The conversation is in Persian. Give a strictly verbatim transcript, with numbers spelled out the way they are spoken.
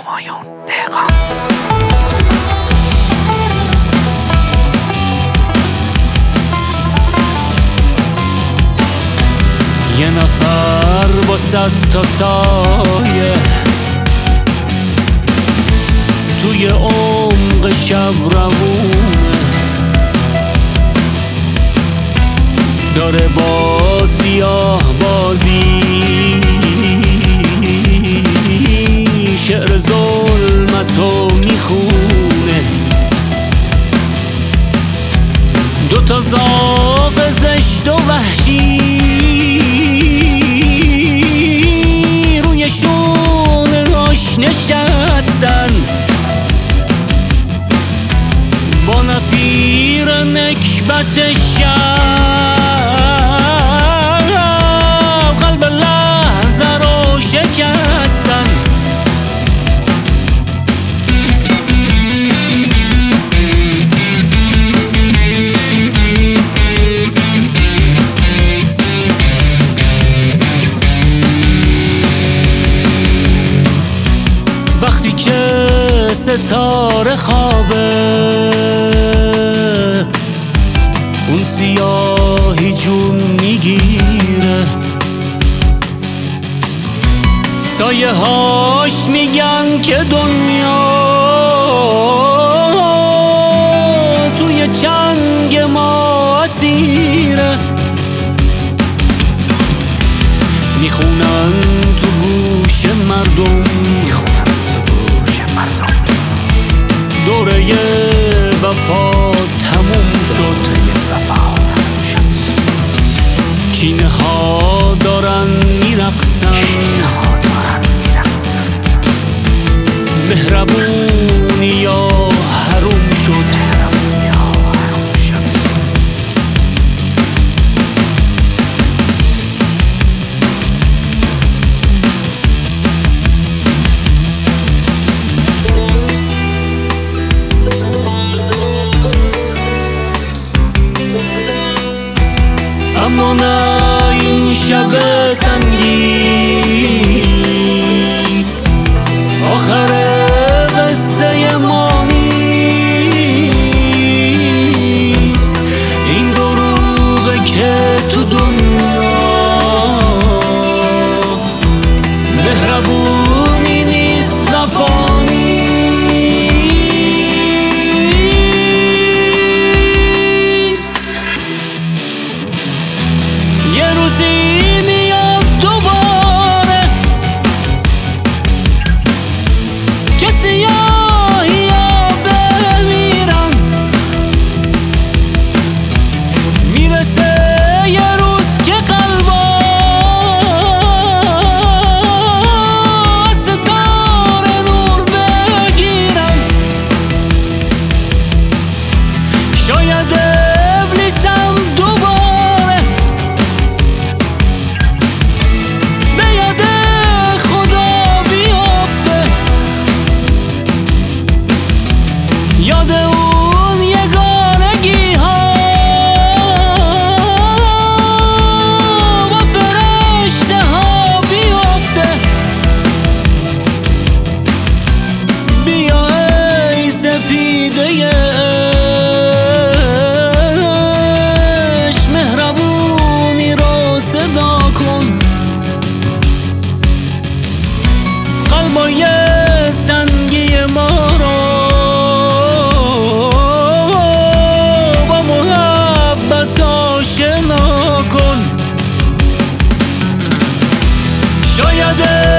همایون دهقان. یه نفر با صد تا سایه توی عمق شب روونه، داره با سیاه بازی شعر ظلمتو میخونه. دوتا زاغ زشت و وحشی روی شونه‌هاش نشستن، با نفیر نکبت شب قلب لحظه رو شکستن. وقتی که ستاره خوابه اون سیاهی جون میگیره، سایه هاش میگن که دنیا توی چنگ ما اسیره. میخونن تو گوش مردم، میخونم تو گوش مردم دوره وفا تموم شد، دوره وفا تموم شد. کینه ها دارن میرقصن، کینه ها دارن میرقصن. مهربونی یا حروم شد، مهربونی ها حروم شد. اما نه این شب سنگین آخر قصه ما نیست. این دروغه که تو دنیا مهربونی نیست، وفا نیست. یه روزی میاد دوباره که سیاهی ها بمیرن، میرسه یه روز که قلبا ستاره نور بگیرن. شاید ابلیسم دوباره به یاد خدا بیافته، یاد اون یگانگی ها با فرشته ها بیافته. بیا ای سپیده عشق، مهربونی رو صدا کن. قلبای سنگی ما رو با محبت آشنا کن. شاید